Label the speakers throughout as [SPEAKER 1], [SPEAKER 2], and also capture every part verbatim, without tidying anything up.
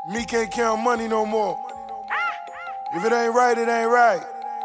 [SPEAKER 1] Me can't count money no more. If it ain't right, it ain't right.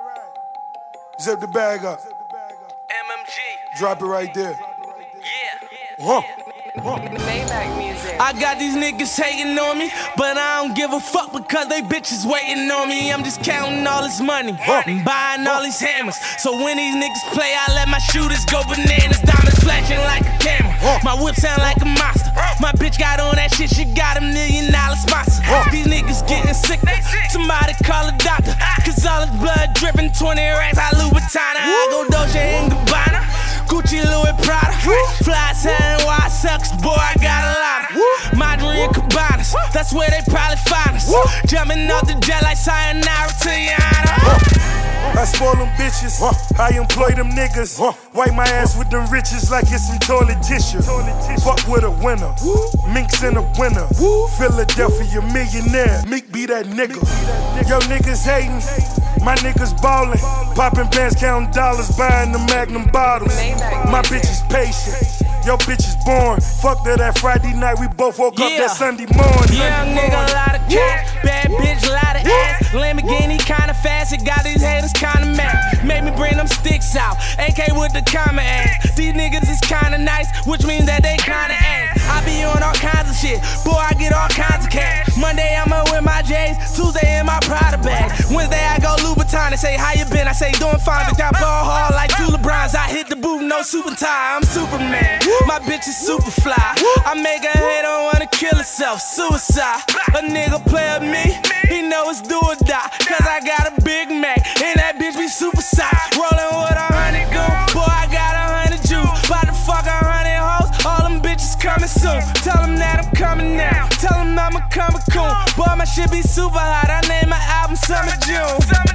[SPEAKER 1] Zip the bag up.
[SPEAKER 2] M M G.
[SPEAKER 1] Drop it right there.
[SPEAKER 2] Yeah.
[SPEAKER 1] Huh. Huh.
[SPEAKER 3] Maybach music.
[SPEAKER 2] I got these niggas hating on me, but I don't give a fuck because they bitches waiting on me. I'm just counting all this money and buying all these hammers. So when these niggas play, I let my shooters go bananas. Diamonds flashing like a camera. My whip sound like a monster. My bitch got on that shit, she got a million dollar sponsor. These niggas getting sick. Somebody call a doctor, cause all this blood dripping, twenty racks, I Louboutana. I go Dolce and Gabbana, Gucci, Louis, Prada. Fly selling wild sucks, boy, I got a lot of Madrid and Cabanas, that's where they probably find us. Jumping off the jet like sayonara to Yana.
[SPEAKER 1] I spoil them bitches, I employ them niggas. Wipe my ass with them riches like it's some toilet tissue. Fuck with a winner, Minks in a winner. Philadelphia millionaire, Meek be that nigga. Yo niggas hating, my niggas ballin'. Poppin' bands, counting dollars, buying the Magnum bottles. My bitch is patient, yo bitch is born. Fuck that that Friday night, we both woke up
[SPEAKER 2] Yeah.
[SPEAKER 1] that Sunday morning.
[SPEAKER 2] Young nigga, a lot of cash, bad bitch, a lot of ass. Lamborghini kinda fast, it got these haters kinda mad. Made me bring them sticks out, A K with the comma ass. These niggas is kinda nice, which means that they kinda ass. I be on all kinds of shit, boy, I get all kinds of cash. Monday I'ma with my J's, Tuesday in my Prada bag. Wednesday I go Louboutin and say, how you been? I say, doing fine, bitch, I ball hard like two LeBrons. I hit the booth, no super tie, I'm Superman. My bitch is super fly. I make a hater wanna kill herself, suicide. A nigga play with me, he know it's do or die. Cause I got a Big Mac, and that bitch be super size. Rollin' with a hundred goons, boy, I got a hundred Jews. About to fuck a hundred hoes, all them bitches coming soon. Tell them that I'm coming now, tell them I'm a comic coon. Boy, my shit be super hot, I name my album Summer June.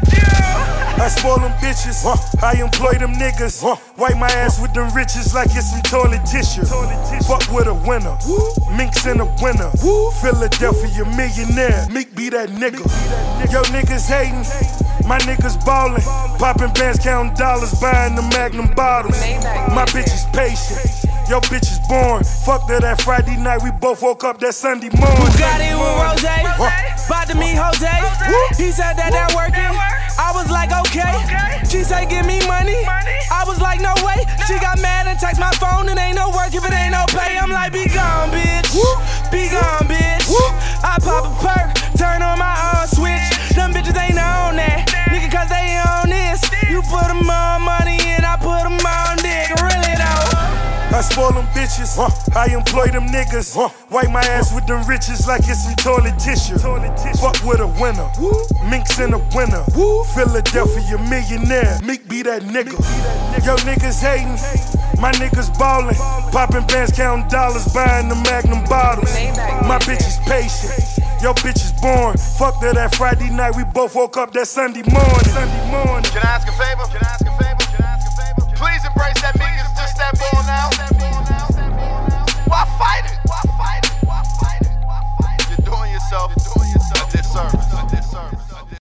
[SPEAKER 1] I spoil them bitches, I employ them niggas. Wipe my ass with them riches like it's some toilet tissue. Fuck with a winner, Minks in a winner. Philadelphia millionaire, Meek be that nigga. Yo niggas hating, my niggas ballin'. Poppin' bands, counting dollars, buying the Magnum bottles. My bitch is patient, yo bitch is born. Fuck that that Friday night, we both woke up that Sunday morning.
[SPEAKER 2] Got it with Rose, about to meet Jose. He said that that working, I was like okay. She said give me money, I was like no way. She got mad and text my phone, and ain't no work if it ain't no pay. I'm like be gone bitch, be gone bitch. I pop a perk, turn on my own switch. Them bitches ain't on that, nigga, cause they on this. You put them on money and I put them on dick, really though.
[SPEAKER 1] I spoil them bitches, I employ them niggas. Wipe my ass with them riches like it's some toilet tissue. Fuck with a winner, Minks in a winner. Philadelphia millionaire, Meek be that nigga. Yo niggas hating, my niggas ballin'. Poppin' bands, counting dollars, buying the Magnum bottles. My bitch is patient, yo bitch is born. Fuck that that Friday night, we both woke up that Sunday morning. Sunday morning.
[SPEAKER 4] Can I ask a favor? Can I ask a favor?